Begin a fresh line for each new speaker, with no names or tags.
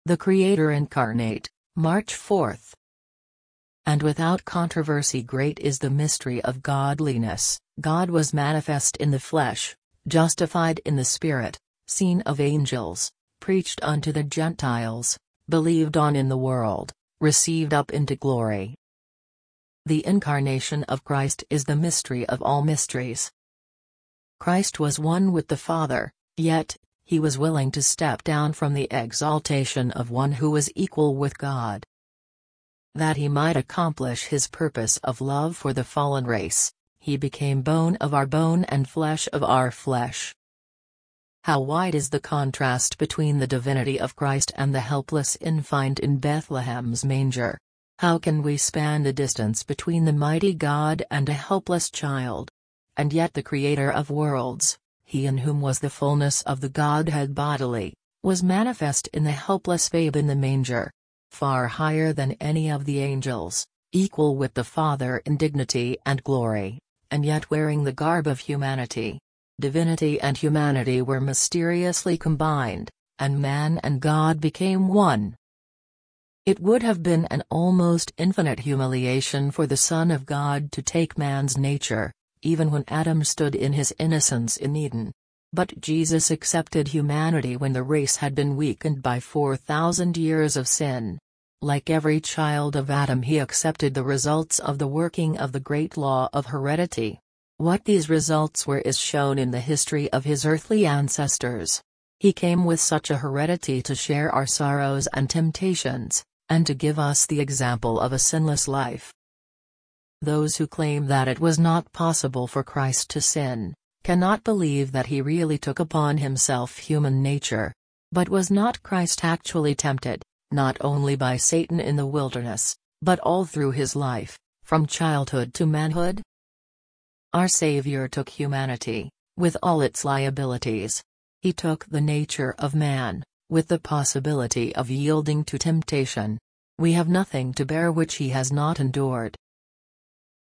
The Creator Incarnate, March 4th. And without controversy great is the mystery of godliness. God was manifest in the flesh, justified in the Spirit, seen of angels, preached unto the Gentiles, believed on in the world, received up into glory. The incarnation of Christ is the mystery of all mysteries. Christ was one with the Father, yet, he was willing to step down from the exaltation of one who was equal with God. That he might accomplish his purpose of love for the fallen race, he became bone of our bone and flesh of our flesh. How wide is the contrast between the divinity of Christ and the helpless infant in Bethlehem's manger! How can we span the distance between the mighty God and a helpless child? And yet the Creator of worlds, he in whom was the fullness of the Godhead bodily, was manifest in the helpless babe in the manger. Far higher than any of the angels, equal with the Father in dignity and glory, and yet wearing the garb of humanity. Divinity and humanity were mysteriously combined, and man and God became one. It would have been an almost infinite humiliation for the Son of God to take man's nature, even when Adam stood in his innocence in Eden. But Jesus accepted humanity when the race had been weakened by 4,000 years of sin. Like every child of Adam, he accepted the results of the working of the great law of heredity. What these results were is shown in the history of his earthly ancestors. He came with such a heredity to share our sorrows and temptations, and to give us the example of a sinless life. Those who claim that it was not possible for Christ to sin, cannot believe that he really took upon himself human nature. But was not Christ actually tempted, not only by Satan in the wilderness, but all through his life, from childhood to manhood? Our Savior took humanity, with all its liabilities. He took the nature of man, with the possibility of yielding to temptation. We have nothing to bear which he has not endured.